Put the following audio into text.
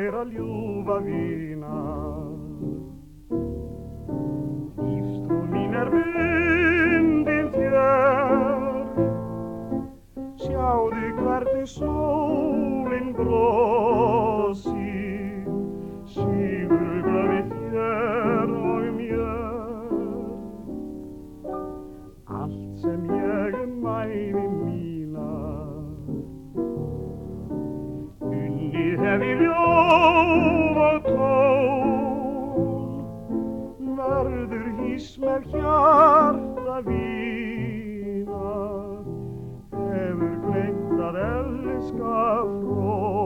heyra ljúfa vína. Lífstrú mín bundin þér, sjáðu hvernig sólin brosir, sigurglaði þér og mér. Allt sem ég ævi mína unnið hef í ljóð og tón, verður hís með hjarta vína, hefur gleymt að elska frón.